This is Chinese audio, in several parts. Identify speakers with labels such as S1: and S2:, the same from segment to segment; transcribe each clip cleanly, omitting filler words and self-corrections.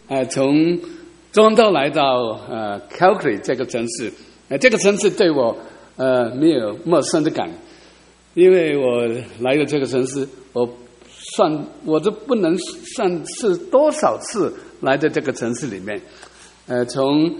S1: 从中东来到Calgary 这个城市，这个城市对我没有陌生的感，因为我来到这个城市，我都不能算是多少次来到这个城市里面。从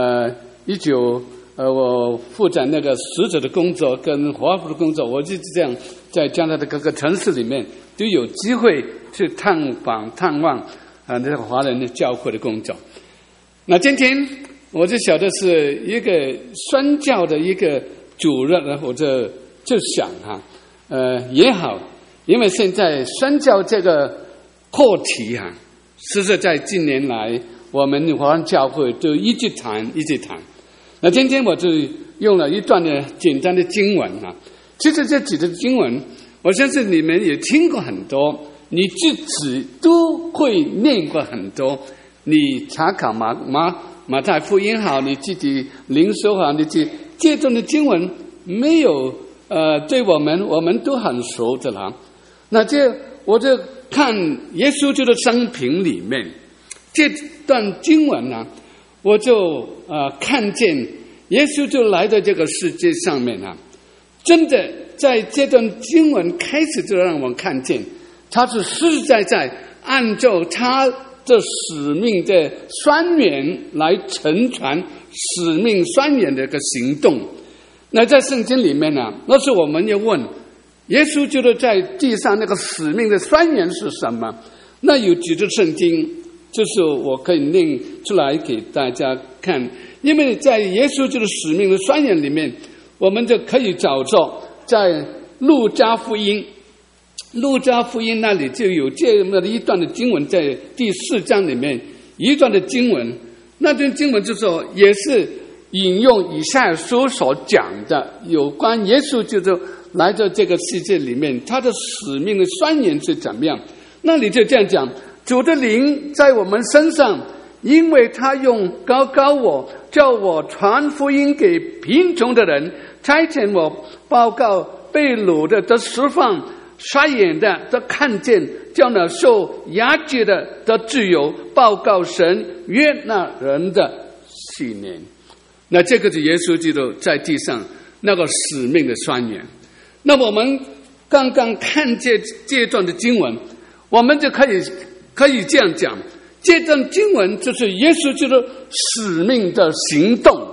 S1: 我负责那个使者的工作跟华府的工作，我就这样在加拿大的各个城市里面都有机会去探望这个华人的教会的工作。那今天我就晓得是一个宣教的一个主任，我就想也好，因为现在宣教这个课题是在近年来我们华人教会就一直谈。那今天我就用了一段的简单的经文其实这几段经文，我相信你们也听过很多，你自己都会念过很多。你查考马太福音好，你自己灵修好，你这段的经文没有对我们都很熟的啦。那我就看耶稣基督的生平里面这段经文我就看见耶稣就来到这个世界上面真的在这段经文开始就让我看见他是实实在在按照他的使命的宣言来承传使命宣言的一个行动。那在圣经里面那是我们要问耶稣基督在地上那个使命的宣言是什么。那有几节圣经就是我可以念出来给大家看，因为在耶稣基督使命的宣言里面，我们就可以找到在路加福音那里就有这么一段的经文，在第4章里面一段的经文，那段经文就说也是引用以赛亚书所讲的有关耶稣基督来到这个世界里面他的使命的宣言是怎么样。那里就这样讲，主的灵在我们身上，因为他用高我，叫我传福音给贫穷的人，差遣我报告被掳的得释放，瞎眼的得看见，叫那受压制的得自由，报告神悦纳人的喜年。那这个是耶稣基督在地上那个使命的宣言。那我们刚刚看这段的经文，我们就可以这样讲，这段经文就是耶稣基督使命的行动，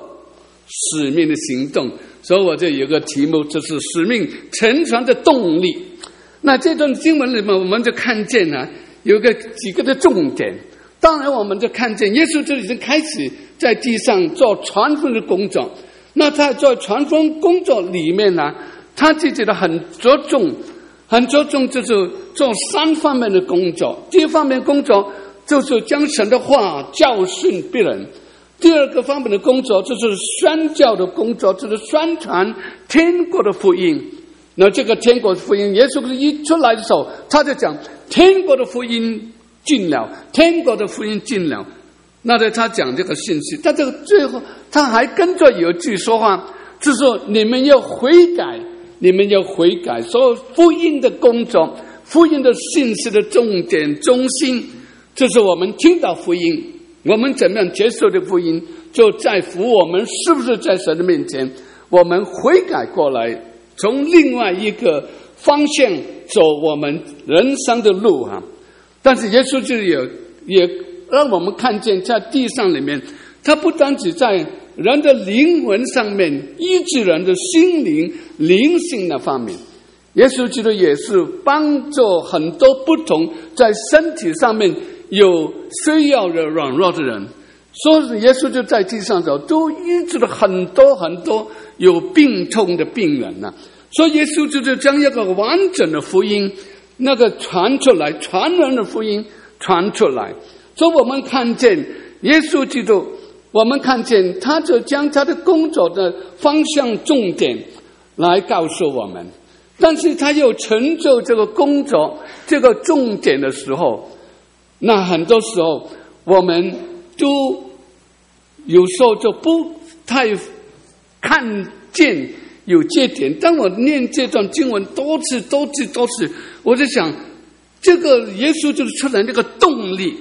S1: 所以我这有个题目就是使命承传的动力。那这段经文里面我们就看见有几个的重点。当然我们就看见耶稣就已经开始在地上做传福音的工作。那他在传福音工作里面他自己的很着重就是做3方面的工作。第一方面工作就是将神的话教训别人，第二个方面的工作就是宣教的工作，就是宣传天国的福音。那这个天国的福音，耶稣一出来的时候他就讲天国的福音进了，天国的福音进了。那他讲这个信息，但这个最后他还跟着有一句说话，就是说你们要悔改。所有福音的工作，福音的信息的重点中心，就是我们听到福音，我们怎么样接受的福音，就在乎我们是不是在神的面前我们悔改过来，从另外一个方向走我们人生的路但是耶稣就也让我们看见在地上里面，他不单只在人的灵魂上面医治人的心灵灵性的方面，耶稣基督也是帮助很多不同在身体上面有需要的软弱的人。所以耶稣就在地上走，都医治了很多有病痛的病人所以耶稣就将一个完整的福音那个传出来，传人的福音传出来。所以我们看见耶稣基督，我们看见他就将他的工作的方向重点来告诉我们，但是他又成就这个工作这个重点的时候，那很多时候我们都有时候就不太看见有这点。当我念这段经文多次，我就想这个耶稣就是出来那个动力，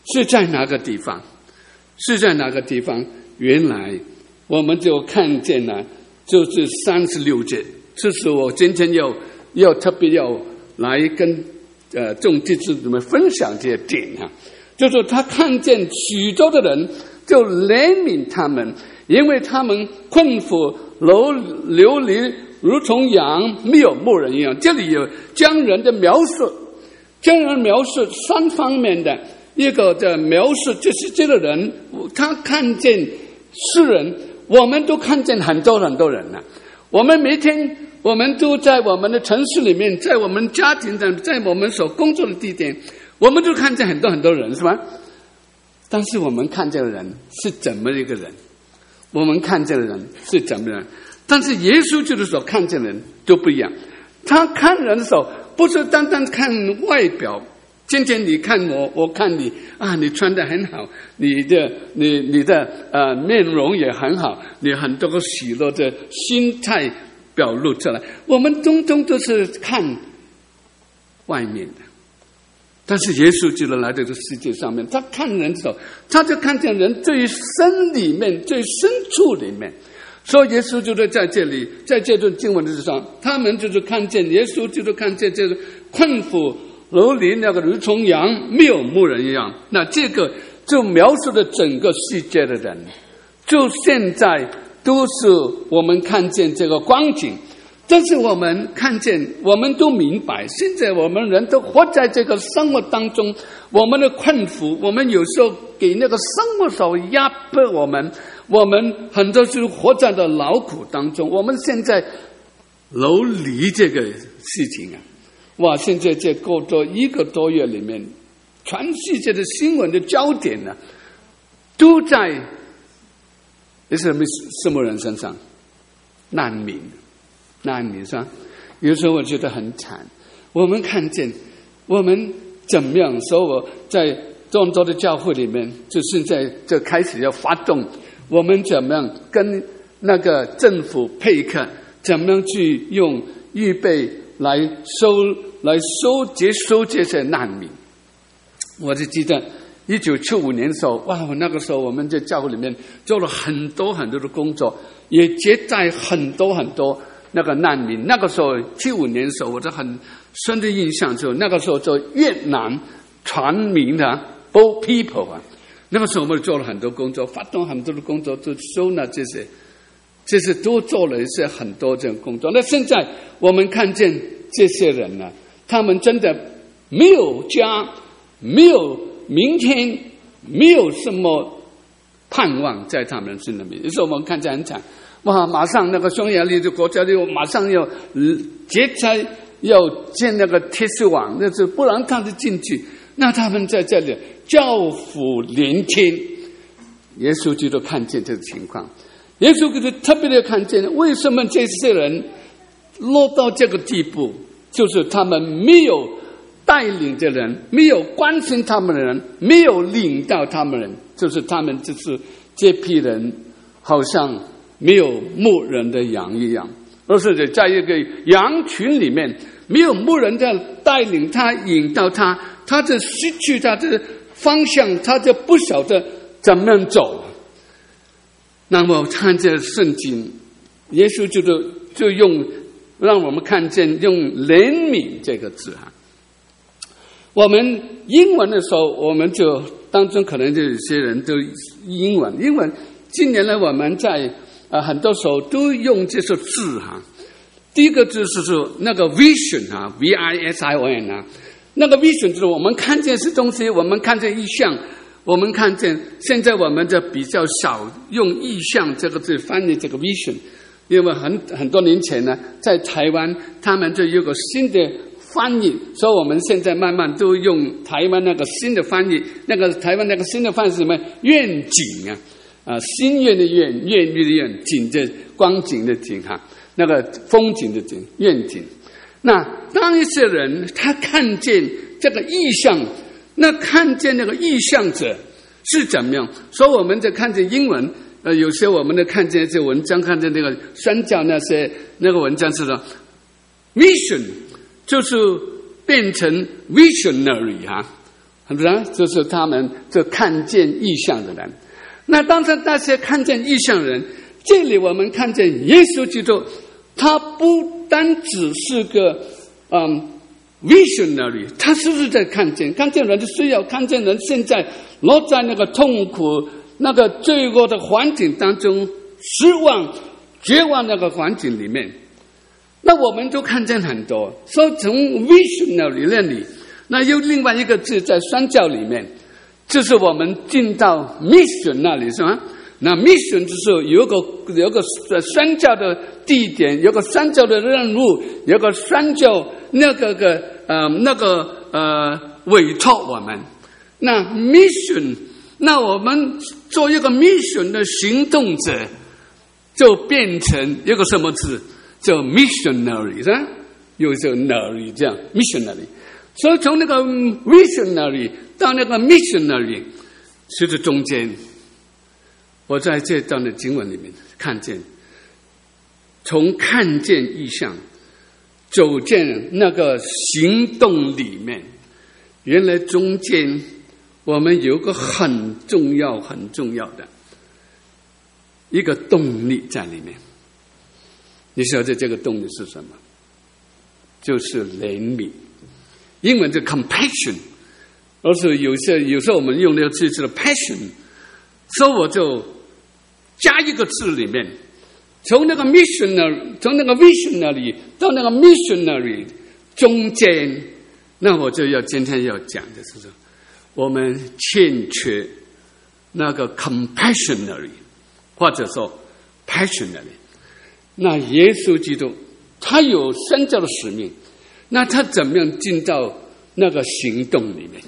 S1: 是在哪个地方？是在哪个地方？原来我们就看见了，就是36节。这是我今天要特别要来跟众弟兄们分享这些点啊，就是他看见许多的人，就怜悯他们，因为他们困苦流离，如同羊没有牧人一样。这里有将人描述三方面的一个的描述，就是这个人他看见世人，我们都看见很多很多人啊。我们每天我们都在我们的城市里面，在我们家庭上，在我们所工作的地点，我们都看见很多很多人，是吧？但是我们看见的人是怎么一个人？我们看见的人是怎么人？但是耶稣就是所看见的人都不一样。他看人的时候，不是单单看外表。今天你看我，我看你啊，你穿得很好，你的面容也很好，你很多个喜乐的心态表露出来。我们通都是看外面的，但是耶稣就来到这个世界上面，他看人的时候，他就看见人最深里面、最深处里面。所以耶稣就是在这里，在这段经文之上，他们就是看见耶稣，就是看见这个困苦流离，那个如同羊没有牧人一样。那这个就描述了整个世界的人，就现在都是我们看见这个光景。但是我们看见，我们都明白，现在我们人都活在这个生活当中，我们的困苦，我们有时候给那个生活所压迫我们很多时候活在的劳苦当中。我们现在流离这个事情啊，哇！现在这过多1个多月里面，全世界的新闻的焦点呢，都在什么人身上？难民是吧？有时候我觉得很惨。我们看见我们怎么样？所以我在众多的教会里面，就现在就开始要发动，我们怎么样跟那个政府配合，怎么样去用预备来接收这些难民。我就记得1975年的时候，哇！那个时候我们在教会里面做了很多很多的工作，也接待很多很多那个难民。那个时候75年的时候，我就很深的印象，就那个时候做越南传民的 Boat People 啊，那个时候我们做了很多工作，发动很多的工作，就收纳这些都做了一些很多这种工作。那现在我们看见这些人呢，他们真的没有家，没有明天，没有什么盼望在他们心里面。有时候我们看见很惨，哇！马上那个匈牙利的国家就马上要劫财，要建那个铁丝网，那是不让他们进去。那他们在这里教父连天，耶稣基督看见这个情况，耶稣基督特别的看见，为什么这些人落到这个地步，就是他们没有带领的人，没有关心他们的人，没有领到他们的人，就是他们就是这批人好像没有牧人的羊一样，而是在一个羊群里面，没有牧人在带领他，引导他，他就失去他的方向，他就不晓得怎么样走。那么看这圣经，耶稣就用让我们看见用怜悯这个字哈。我们英文的时候，我们就当中可能就有些人都英文近年来我们在很多时候都用这些字哈。第一个字是那个 vision 啊 ，vision 啊，那个 vision 就是我们看见是东西，我们看见意象，我们看见现在我们就比较少用意象这个字翻译这个 vision， 因为很多年前呢，在台湾他们就有个新的翻译，所以我们现在慢慢都用台湾那个新的翻译，那个台湾那个新的翻译是什么？愿景啊，心愿的愿，愿力的愿，景的光景的景哈，那个风景的景，愿景。那当一些人他看见这个意象，那看见那个意象者是怎么样？所以我们就看见英文，有些我们就看见一些文章，看见那个宣教那个文章是说 ，vision 就是变成 visionary 哈是不是？就是他们就看见异象的人。那当时那些看见异象的人，这里我们看见耶稣基督，他不单只是个visionary， 他是不是在看见人的需要，看见人现在落在那个痛苦、那个罪恶的环境当中，失望、绝望那个环境里面。那我们就看见很多，所以从 visionary 那里，那又另外一个字在宣教里面，就是我们进到 mission 那里，是吗？那 mission 就是有个宣教的地点，有个宣教的任务，有个宣教那个委托我们。那 mission， 那我们做一个 mission 的行动者，就变成一个什么字？叫 missionary， 是吧？有这个 nary 这样 missionary。所以从那个 visionary 到那个 missionary， 其实中间，我在这段的经文里面看见，从看见异象走进那个行动里面，原来中间我们有个很重要的一个动力在里面。你晓得这个动力是什么？就是怜悯。英文是 compassion， 而是有时候我们用那个字是 passion， 所以我就加一个字里面，从那个 visionary 到那个 missionary 中间，那我就要今天要讲的是说，我们欠缺那个 compassionary， 或者说 passionary。那耶稣基督他有宣教的使命，那他怎么样进到那个行动里面？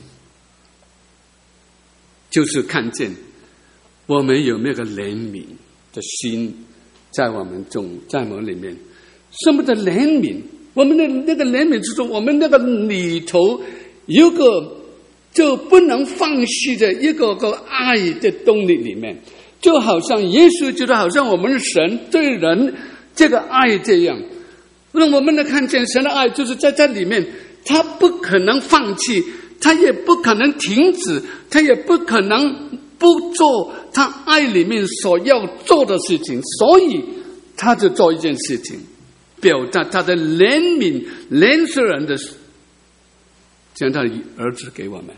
S1: 就是看见我们有没有个怜悯的心在我们里面。什么的怜悯？我们的那个怜悯之中，我们那个里头有个就不能放弃的一个爱的动力里面，就好像耶稣基督，好像我们神对人这个爱这样。那我们来看见神的爱，就是在这里面，他不可能放弃，他也不可能停止，他也不可能不做他爱里面所要做的事情，所以他就做一件事情，表达他的怜悯，怜悯人的，将他的儿子给我们，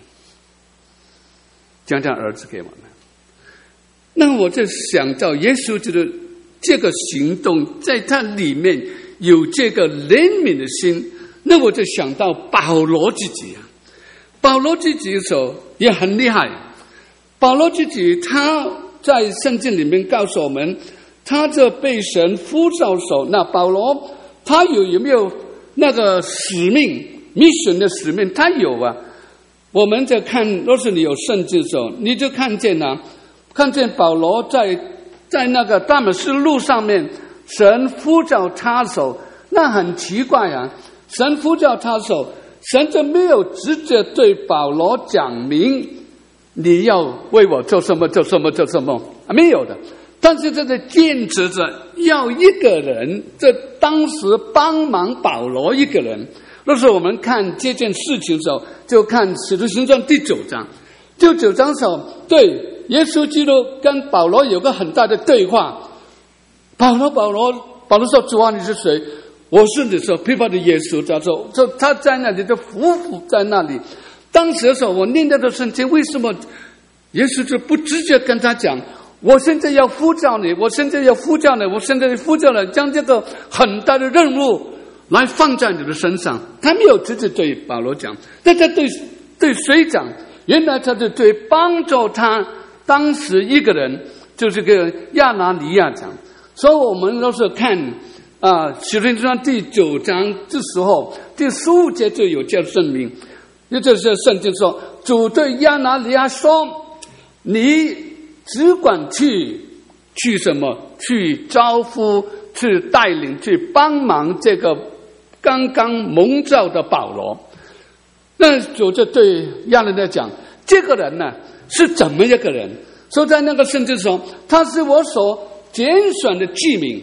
S1: 将他儿子给我们。那我就想到耶稣基督这个行动，在他里面有这个怜悯的心，那我就想到保罗自己啊。保罗自己的时候也很厉害，保罗自己他在圣经里面告诉我们，他这被神呼召的时候，那保罗他有没有那个使命 mission 的使命？他有啊。我们在看，若是你有圣经的时候，你就看见保罗在那个大马士路上面，神呼召他的时候，那很奇怪啊。神呼召他的时候，神就没有直接对保罗讲明你要为我做什么做什么做什么，没有的。但是这个坚持着要一个人，这当时帮忙保罗一个人。若是我们看这件事情的时候，就看使徒行传第9章。第9章的时候，对耶稣基督跟保罗有个很大的对话。保罗说：“主啊，你是谁？”我是你说批判的耶稣。他在那里就匍匐在那里。当时的时候，我念到的圣经，为什么耶稣就不直接跟他讲？我现在要呼召你，我现在要呼召你，我现在呼召你，将这个很大的任务来放在你的身上。他没有直接对保罗讲，但他对谁讲？原来他是对帮助他当时一个人，就是个亚拿尼亚讲。所以我们都是看使徒行传第9章的时候，第15节就有这证明，也就是圣经说，主对亚拿尼亚说：“你只管去什么？去招呼，去带领，去帮忙这个刚刚蒙召的保罗。”那主就对亚拿尼亚讲：“这个人呢是怎么一个人？说在那个圣经说，他是我所拣选的器皿。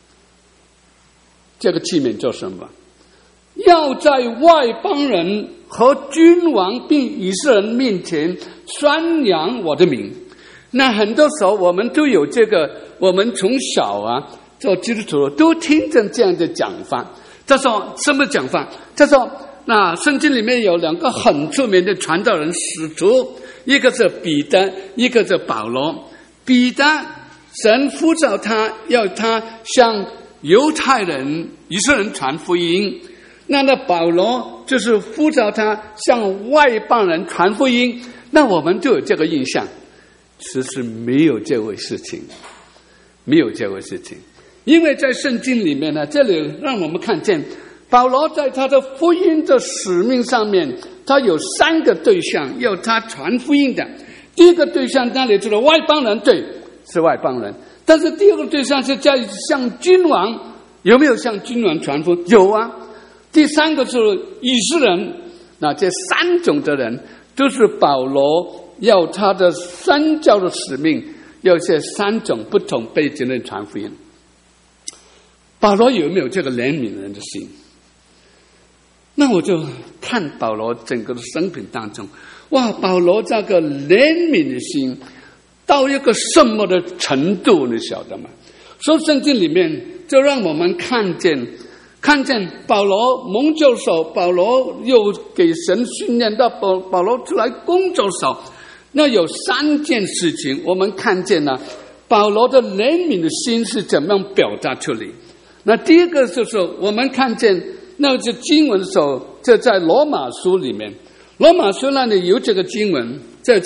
S1: 这个器皿做什么？要在外邦人和君王并以色列人面前宣扬我的名。那很多时候我们都有这个，我们从小做基督徒都听着这样的讲法。他说什么讲法？他说那圣经里面有2个很出名的传道人使徒，一个是彼得，一个是保罗。彼得神呼召他，要他向犹太人以色列人传福音。那保罗就是呼召他向外邦人传福音。那我们就有这个印象，其实没有这回事情，没有这回事情。因为在圣经里面呢，这里让我们看见保罗在他的福音的使命上面，他有3个对象要他传福音的。第一个对象那里就是外邦人，对，是外邦人。但是第二个对象是在向君王，有没有向君王传福音？有啊。第3个是以色列人。那这3种的人都是保罗要他的宣教的使命，要这3种不同背景的传福音。保罗有没有这个怜悯人的心？那我就看保罗整个的生平当中，哇，保罗这个怜悯的心到一个什么的程度，你晓得吗？所以圣经里面就让我们看见保罗蒙救手，保罗又给神训练到保罗出来工作手。那有3件事情我们看见了保罗的怜悯的心是怎么样表达出来。那第一个就是我们看见那个经文的时候，就在罗马书里面，罗马书那里有这个经文，在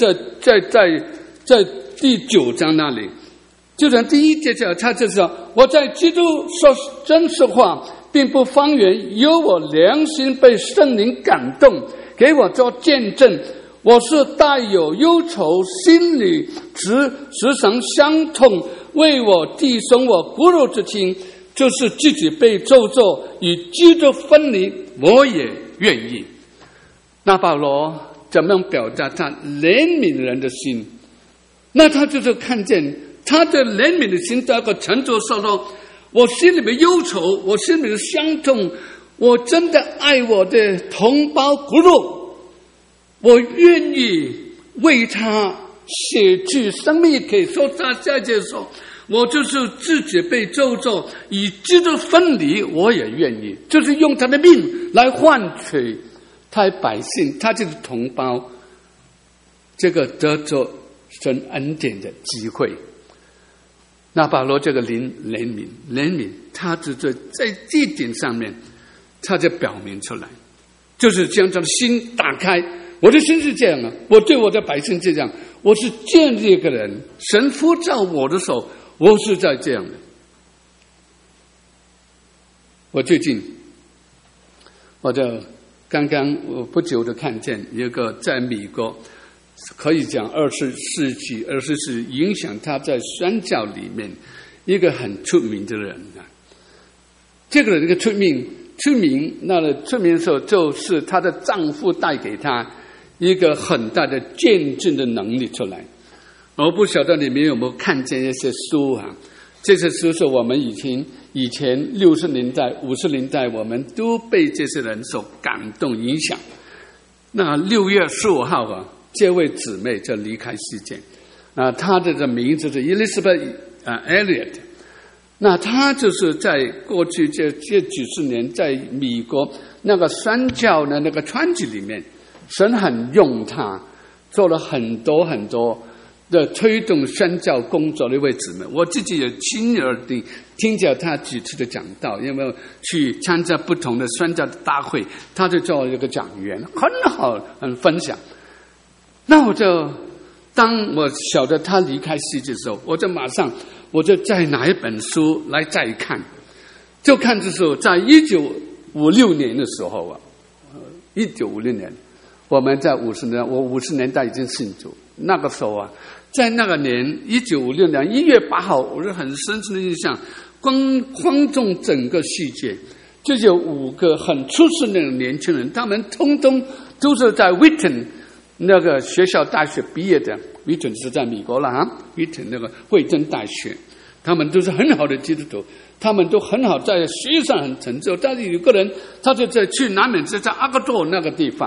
S1: 第9章那里，就在第1节讲，他就说我在基督说真实话，并不方言，有我良心被圣灵感动，给我做见证。我是带有忧愁，心里时常伤痛，为我弟兄我骨肉之亲，就是自己被咒诅，与基督分离，我也愿意。那保罗怎么样表达他怜悯人的心？那他就是看见他的怜悯的心到一个程度上说，我心里面忧愁，我心里面伤痛，我真的爱我的同胞骨肉，我愿意为他舍去生命。可以说他在这说，我就是自己被咒诅，与基督分离，我也愿意，就是用他的命来换取他百姓，他这个同胞这个得着神恩典的机会。那保罗这个怜悯，他就在这点上面，他就表明出来，就是将他的心打开。我的心是这样的，我对我的百姓这样，我是这样的一个人，神呼召我的时候，我是在这样的。我最近我不久的看见一个在美国可以讲20世纪影响他在宣教里面一个很出名的人啊。这个人的出名的时候，就是她的丈夫带给她一个很大的见证的能力出来。我不晓得你们有没有看见一些书啊？这些书是我们以前60年代、50年代，我们都被这些人所感动影响。那6月15号这位姊妹就离开世界。她的名字是 Elizabeth Elliot。那她就是在过去这几十年，在美国那个宣教的那个团体里面，神很用她，做了很多的推动宣教工作的一位姊妹。我自己也亲耳地听见她几次的讲道，有没有去参加不同的宣教大会，她就做一个讲员，很好，很分享。那当我晓得她离开世界的时候，我就再拿一本书来再看，就看的时候，在1956年的时候1956年，我们在我50年代已经信主，那个时候在那个年1956年1月8号，我是很深深的印象，观众整个世界就有5个很出色的年轻人，他们通通都是在 Wheaton 那个学校大学毕业的。Wheaton 是在美国了Wheaton 那个惠顿大学，他们都是很好的基督徒，他们都很好，在学业上很成就。但是有个人，他就去南美，在阿克多那个地方，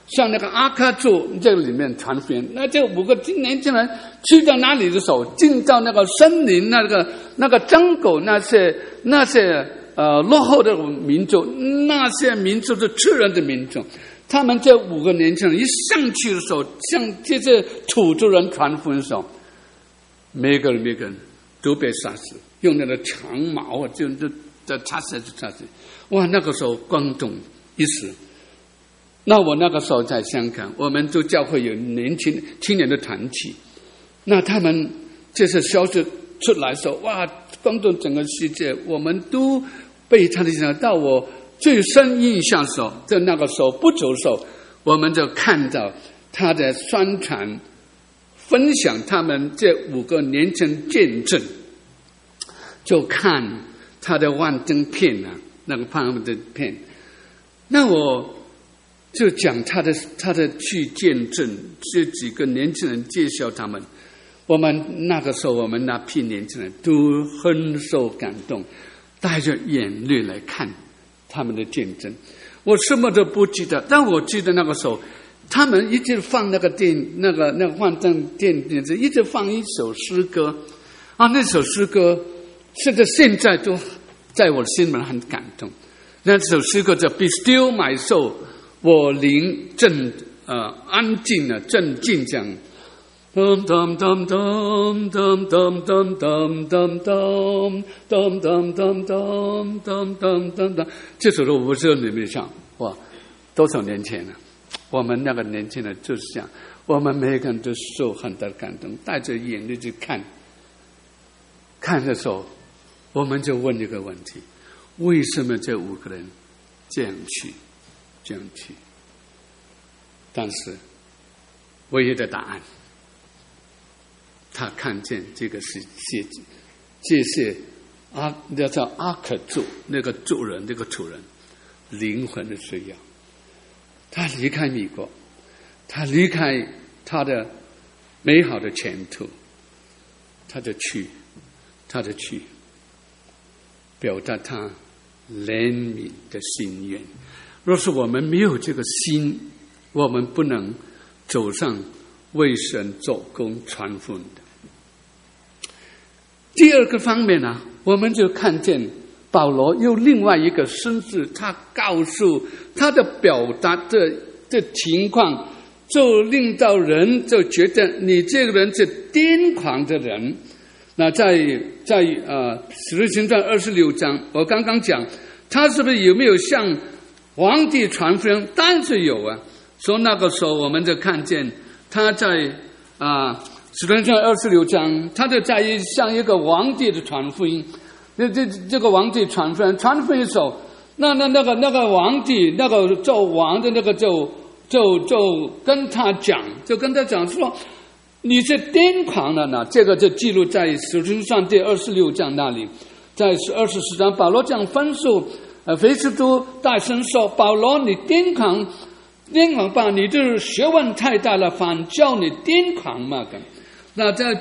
S1: 像那个阿卡族这个里面传福音，那这5个年轻人去到哪里的时候，进到那个森林那个争狗那些落后的民族，那些民族是吃人的民族，他们这5个年轻人一上去的时候，向这些土著人传福音的时候，每个人都被杀死，用那个长矛就插死。哇，那个时候轰动一时。那我那个时候在香港，我们都教会有青年的团体，那他们这些消息出来的时候，哇，轰动整个世界，我们都被他的影响。到我最深印象的时候，在那个时候不久的时候，我们就看到他的宣传分享他们这5个年轻人见证，就看他的幻灯片啊，那个他们的片，那我就讲他的去见证，这几个年轻人介绍他们。我们那个时候，我们那批年轻人都很受感动，带着眼泪来看他们的见证。我什么都不记得，但我记得那个时候，他们一直放那个幻灯电子，一直放一首诗歌啊，那首诗歌甚至现在都在我心里很感动。那首诗歌叫 "Be still my soul"。我灵正安静了，镇静这样。咚咚咚咚咚咚咚咚咚咚咚咚咚咚咚咚咚。这首歌我不知道你们想，哇，多少年前了？我们那个年轻人就是这样，我们每个人都受很大的感动，带着眼泪去看。看的时候，我们就问一个问题：为什么这5个人这样去？但是唯一的答案，他看见这个世界，这些叫阿克族那个族人，那个土人灵魂的需要。他离开美国，他离开他的美好的前途，他就去表达他怜悯的心愿。若是我们没有这个心，我们不能走上为神做工传福音的。第二个方面呢，我们就看见保罗又另外一个身份，他告诉他的表达的情况，就令到人就觉得你这个人是癫狂的人。那在使徒行传26章，我刚刚讲他是不是有没有向皇帝传福音？当然是有啊。所以那个时候我们就看见他在使徒行传26章，他就在向一个皇帝的传福音。这个皇帝传福音的时候，那个皇帝那个做王的那个就跟他讲，说你是癫狂了呢。这个就记录在使徒行传第26章那里，在24章保罗这样分述菲斯都大声说：保罗，你癫狂吧，你这学问太大了，反叫你癫狂嘛。那在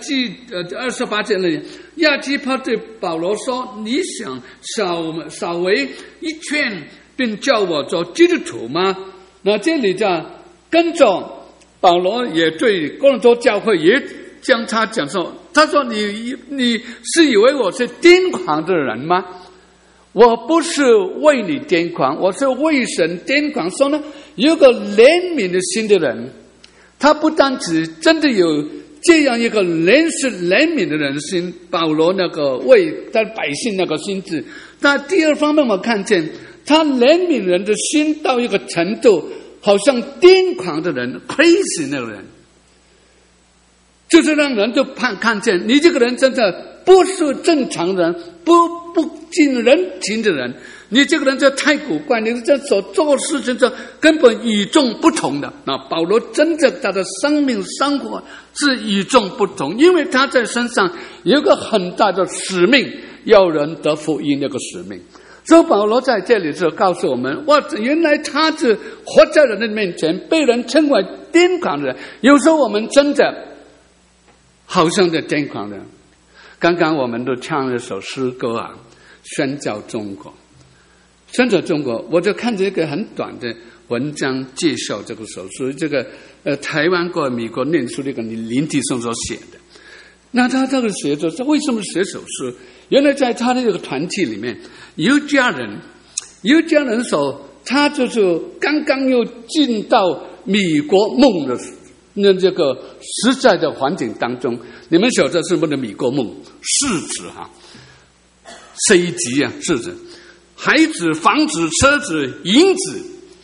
S1: 28节里，亚基帕对保罗说：你想少为一劝，并叫我做基督徒吗？那这里跟着保罗也对哥林多教会也将他讲说，他说你是以为我是癫狂的人吗？我不是为你癫狂，我是为神癫狂。说呢，有个怜悯的心的人，他不单只真的有这样一个怜悯的人心，保罗那个为他百姓那个心智。那第二方面，我看见他怜悯人的心到一个程度，好像癫狂的人 crazy 那个人，就是让人就看见你这个人真的不是正常人，不近人情的人，你这个人就太古怪，你这所做事情就根本与众不同的。那保罗真正他的生命生活是与众不同，因为他在身上有一个很大的使命，要人得福音那个使命。所以保罗在这里就告诉我们，哇，原来他是活在人的面前，被人称为癫狂的人。有时候我们真的好像在癫狂人。刚刚我们都唱了一首诗歌宣教中国。宣教中国，我就看着一个很短的， 文章介绍这个手书，这个台湾过美国念书那个林迪松所写的。那他这个写作，为什么写手书？原来在他的这个团体里面，有家人说，他就是刚刚又进到美国梦的那这个实在的环境当中。你们晓得什么的美国梦？市指C级啊，市指孩子、房子、车子、银子，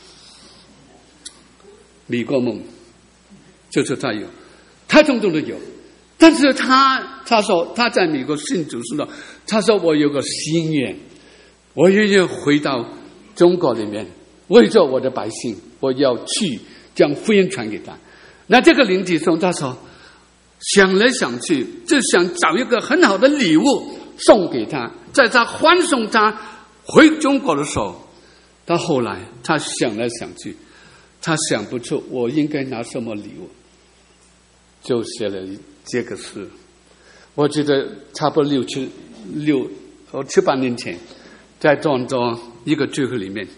S1: 美国梦就是他有，他统统都有。但是他说他在美国信主时候，他说我有个心愿，我愿意回到中国里面，为着我的百姓，我要去将福音传给他。那这个林迪松他说，想来想去，就想找一个很好的礼物送给他，在他欢送他回中国的时候，到后来他想来想去，他想不出我应该拿什么礼物，就写了这个诗。我记得差不多七八年前，在庄庄一个聚会里面，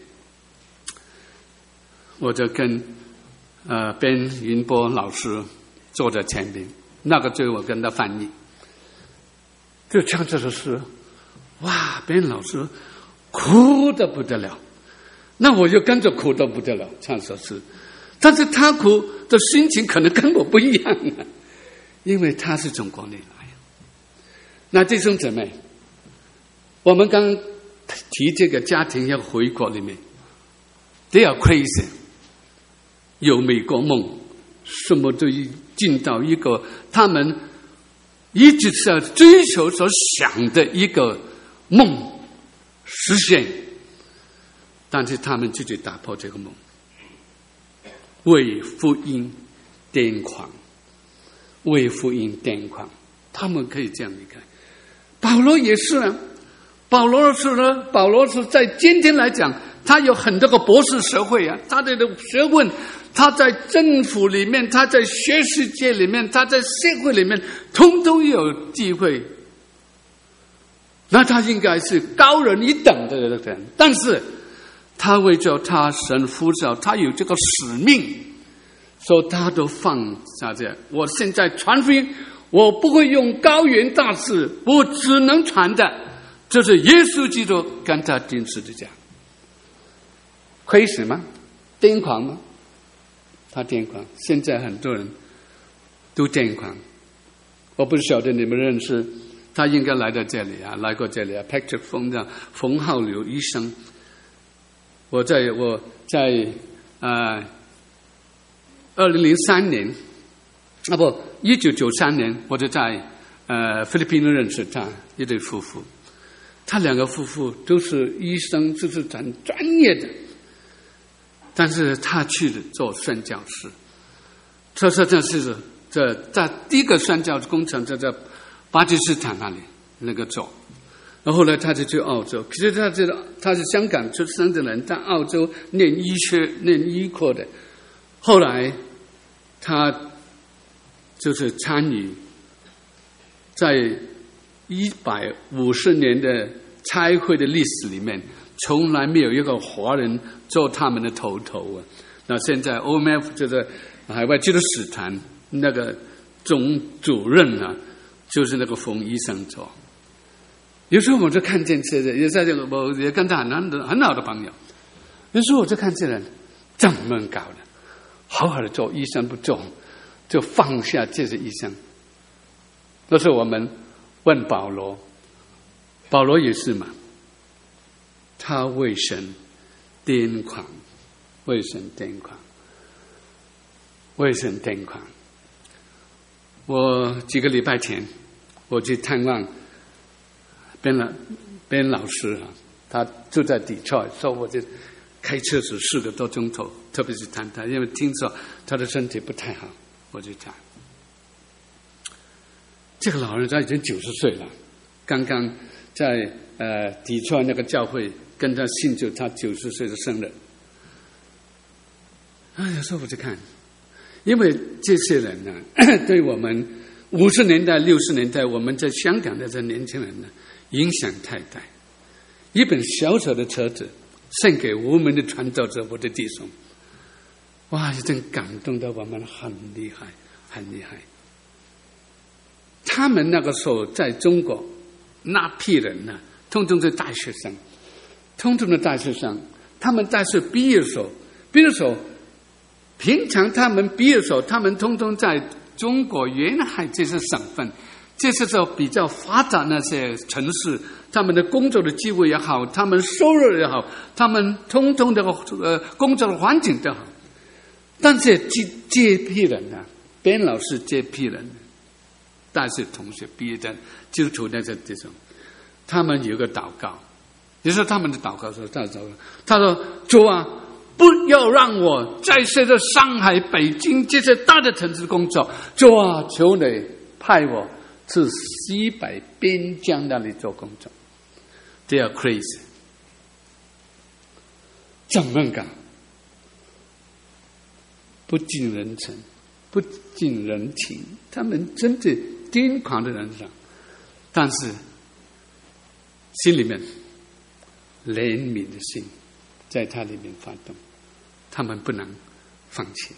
S1: 我就跟边云波老师坐在前边，那个聚会我跟他翻译，就唱这首诗。哇，边老师哭得不得了，那我就跟着哭得不得了，唱首诗。但是他哭的心情可能跟我不一样啊，因为他是从国内来。那弟兄姊妹，我们刚提这个家庭要回国里面 ，they are crazy， 有美国梦，什么都进到一个他们一直在追求所想的一个梦实现，但是他们自己打破这个梦，为福音癫狂，为福音癫狂，他们可以这样离开。保罗也是啊，保罗是在今天来讲，他有很多个博士学会啊，他的学问，他在政府里面，他在学术界里面，他在社会里面，通通有机会。那他应该是高人一等的人，但是他为着他神呼召，他有这个使命，所以他都放下这。我现在传福音，我不会用高远大志，我只能传的就是耶稣基督跟他钉十字架。亏死吗？癫狂吗？他癫狂，现在很多人都癫狂。我不晓得你们认识，他应该来到这里啊，来过这里啊 ，Patrick 冯浩流医生。我在2003年1993年，我就在菲律宾认识他一对夫妇，他两个夫妇都是医生，就是很专业的，但是他去做宣教士，这是在第一个宣教工程在巴基斯坦那里那个做。然后呢，他就去澳洲。其实他是香港出生的人，在澳洲念医科的。后来他就是参与在150年的差会的历史里面，从来没有一个华人做他们的头啊。那现在 OMF 就是海外基督使团那个总主任啊，就是那个冯医生做。有时候我就看见这个，也在这个，我也跟他很好的朋友。有时候我就看这人这么搞的，好好的做医生不做，就放下这些医生。那时候我们问保罗也是嘛，他为神癫狂，为神癫狂，为神癫狂。我几个礼拜前我去探望边老师啊，他住在底特律，所以我就开车子4个多钟头，特别是谈他，因为听说他的身体不太好，我就谈。这个老人家已经90岁了，刚刚在底特律那个教会跟他庆祝他90岁的生日。有时候我就看，因为这些人呢，对我们50年代、60年代我们在香港的这年轻人呢，影响太大。一本小小的册子献给无名的传道者，我的弟兄， 哇，真感动的我们很厉害，很厉害。他们那个时候在中国那批人呢，通通是大学生，通通的大学生。他们大学毕业的时候，平常他们毕业的时候，他们通通在中国沿海这些省份，这些时候比较发达那些城市，他们的工作的机会也好，他们收入也好，他们通通的工作的环境都好。但是这批人呢，边老师这批人，大学同学毕业的基础那些这种，他们有个祷告，也是他们的祷告说，他说主啊，不要让我在这个上海、北京这些大的城市工作，主啊，求你派我去西北边疆那里做工作。They are crazy， 怎么讲？不近人情，不近人情，他们真的癫狂的人生，但是心里面怜悯的心在他里面发动，他们不能放弃。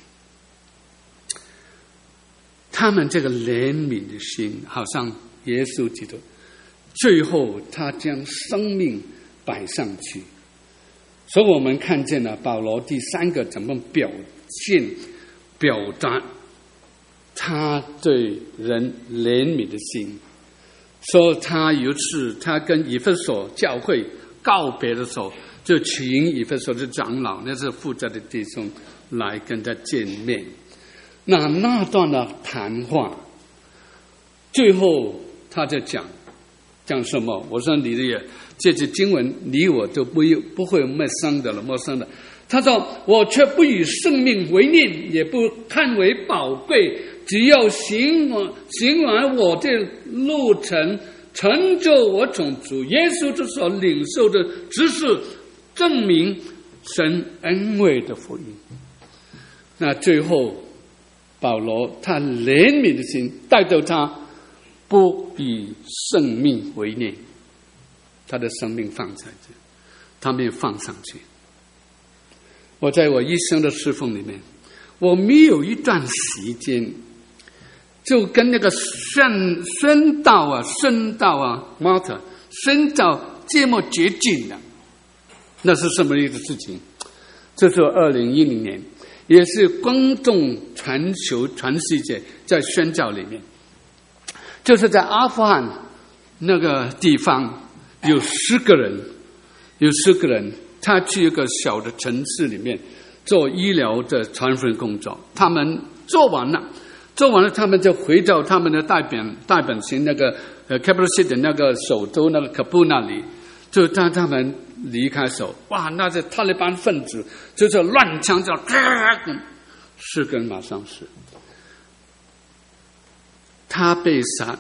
S1: 他们这个怜悯的心，好像耶稣基督，最后他将生命摆上去。所以我们看见了保罗第三个怎么表达他对人怜悯的心。说他有一次他跟以弗所教会告别的时候，就请以弗所的长老，那是负责的弟兄来跟他见面。那段的谈话，最后他就讲什么？我说你的这些经文，你我都不会陌生的。他说：“我却不以生命为念，也不看为宝贵，只要行完我的路程，成就我从主耶稣之所领受的知识，证明神恩惠的福音。”那最后，保罗他怜悯的心带到他不以生命为念，他的生命放在这，他没有放上去。我在我一生的侍奉里面，我没有一段时间就跟那个宣道啊 Martha 宣道这么接近的。那是什么一个事情？这是2010年，也是公众全世界在宣教里面，就是在阿富汗那个地方有10个人，他去一个小的城市里面做医疗的传福音工作。他们做完了，他们就回到他们的大本营那个capital city 那个首都那个喀布那里。就当他们离开的时候，哇，那些塔利班分子就是乱枪叫，10个人马上死。他被杀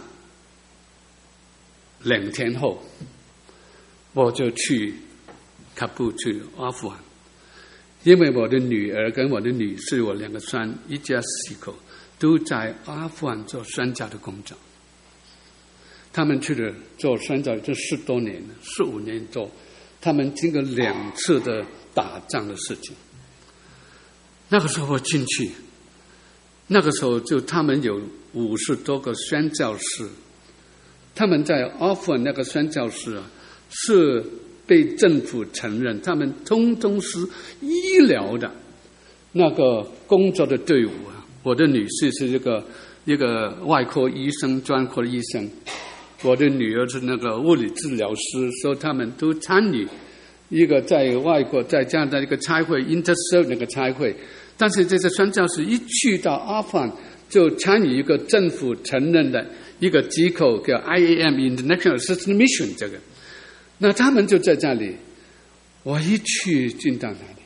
S1: 2天后，我就去喀布去阿富汗，因为我的女儿跟我的女婿，我2个孙，一家4口都在阿富汗做宣教的工作。他们去了做宣教这10多年了，15年多，他们经过2次的打仗的事情。那个时候我进去，那个时候就他们有50多个宣教士，他们在阿富汗那个宣教士啊，是被政府承认，他们通通是医疗的那个工作的队伍啊。我的女婿是一个外科医生，专科的医生。我的女儿是那个物理治疗师，所以他们都参与一个在外国在加拿大一个差会 Interserve 那个差会。但是这些宣教士一去到阿富汗，就参与一个政府承认的一个机构叫 IAM International Assistance Mission 这个。那他们就在这里，我一去进到那里，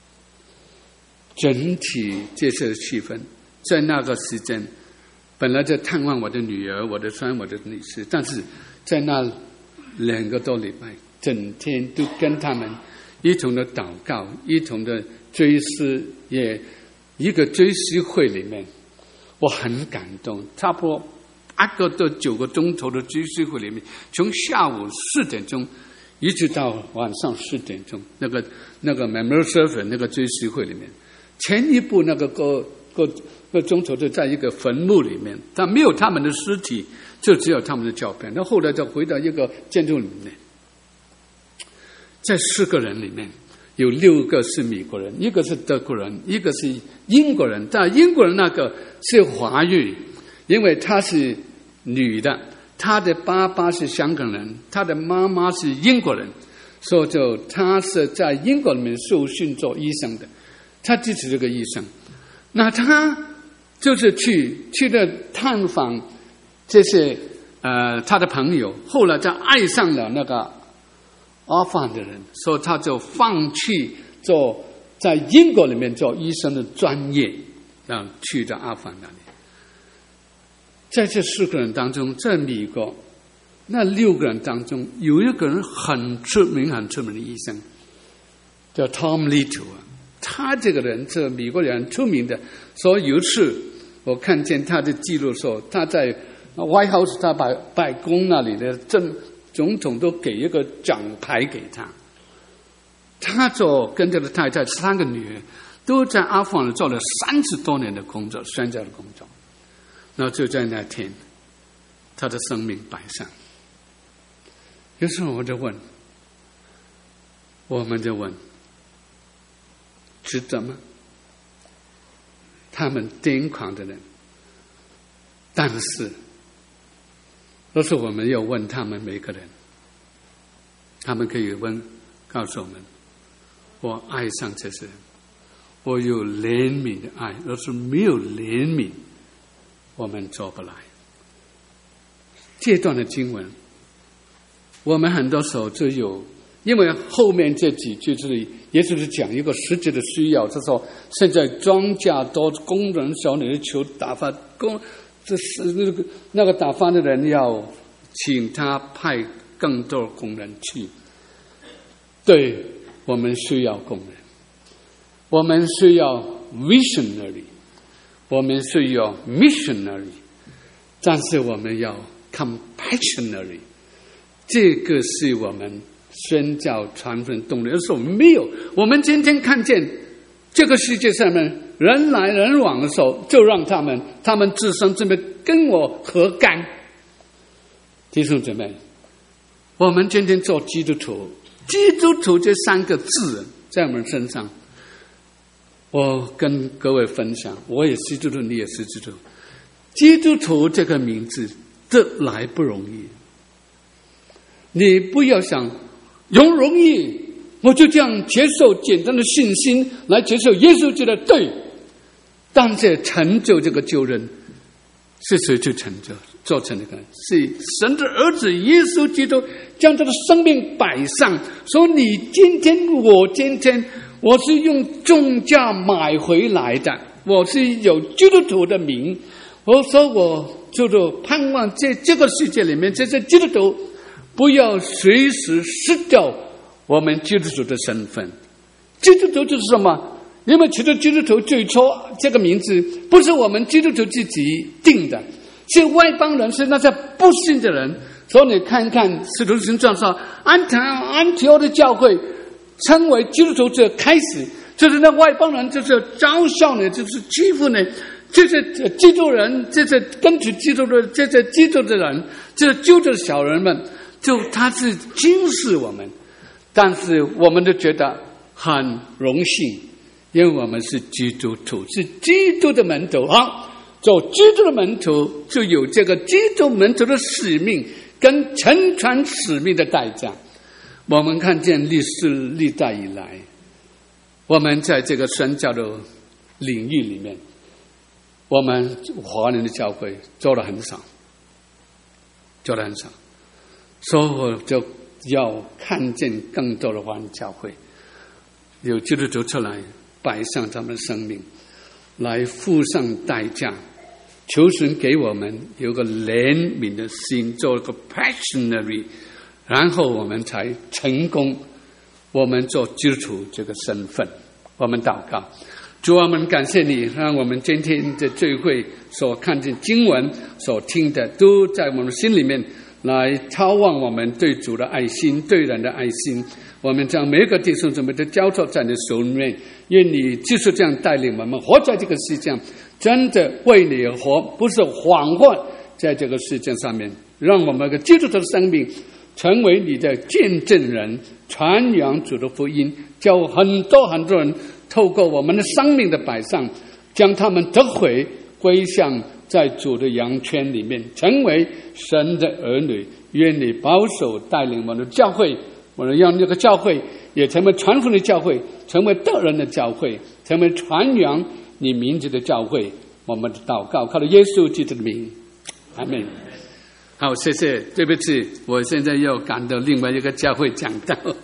S1: 整体这些气氛，在那个时间本来在探望我的女儿、我的孙、我的女婿，但是在那2个多礼拜，整天都跟他们一同的祷告，一同的追思，也一个追思会里面，我很感动。差不多8个到9个钟头的追思会里面，从下午4点钟一直到晚上4点钟，那个 memorial service 那个追思会里面， 前一步那个各宗徒就在一个坟墓里面，但没有他们的尸体，就只有他们的照片。那后来就回到一个建筑里面，在4个人里面有6个是美国人，1个是德国人，1个是英国人。但英国人那个是华裔，因为她是女的，她的爸爸是香港人，她的妈妈是英国人，所以她是在英国里面受训做医生的，她就是这个医生。那她就是去了探访这些他的朋友，后来就爱上了那个阿富汗的人，所以他就放弃做在英国里面做医生的专业，去到阿富汗那里。在这4个人当中，在美国那6个人当中，有一个人很出名的医生，叫 Tom Little。他这个人是美国人出名的，所以有一次我看见他的记录说，他在 White House 他白宫那里的总统都给一个奖牌给他。他跟这个太太3个女儿都在阿富汗做了30多年的工作，宣教的工作。然后就在那天，他的生命摆上。有时候我们就问，值得吗？他们癫狂的人，但是若是我们要问他们每个人，他们可以告诉我们，我爱上这些人，我有怜悯的爱。若是没有怜悯，我们做不来。这段的经文，我们很多时候就有，因为后面这几句这里也就是讲一个实际的需要，就是说现在庄稼多，工人少，你求打发这是那个打发的人要请他派更多工人去。对，我们需要工人，我们需要 visionary， 我们需要 missionary， 但是我们要 compassionary， 这个是我们宣教传福音动力。而是我们没有，我们今天看见这个世界上面人来人往的时候，就让他们自生自灭，跟我何干？弟兄姊妹，我们今天做基督徒，基督徒这3个字在我们身上，我跟各位分享，我也是基督徒，你也是基督徒。基督徒这个名字得来不容易，你不要想容易，我就这样接受简单的信心来接受耶稣基督，对。但是成就这个救人是谁去成就做成的？是神的儿子耶稣基督将他的生命摆上，说你我今天我是用重价买回来的，我是有基督徒的名。我说我就是盼望在这个世界里面，这些基督徒不要随时失掉我们基督徒的身份。基督徒就是什么？因为其实基督徒最初这个名字不是我们基督徒自己定的，是外邦人，是那些不信的人。所以你看看使徒行传说，安提阿的教会称为基督徒这开始，就是那外邦人就是嘲笑你，就是欺负你，这些基督人，这些跟随基督的这些基督的人，这些基督的小人们，他是轻视我们，但是我们都觉得很荣幸，因为我们是基督徒，是基督的门徒。好，做基督的门徒就有这个基督门徒的使命跟承传使命的代价。我们看见历代以来，我们在这个宣教的领域里面，我们华人的教会做得很少，所以我就要看见更多的华人教会有基督徒出来摆上他们的生命，来付上代价，求神给我们有个怜悯的心，做个 passionary， 然后我们才成功我们做基督徒这个身份。我们祷告，主啊，我们感谢你，让我们今天的聚会所看见经文所听的，都在我们心里面来超望我们对主的爱心，对人的爱心。我们将每个弟兄姊妹都交托在你手里面，愿你就是这样带领我们活在这个世界上，真的为你而活，不是谎话在这个世界上面，让我们的基督徒的生命成为你的见证人，传扬主的福音，叫很多人透过我们的生命的摆上，将他们得回归向在主的羊圈里面，成为神的儿女。愿你保守带领我们的教会，我们让这个教会也成为传福音的教会，成为得人的教会，成为传扬你名字的教会。我们的祷告靠着耶稣基督的名，阿们。好，谢谢。对不起，我现在又赶到另外一个教会讲道。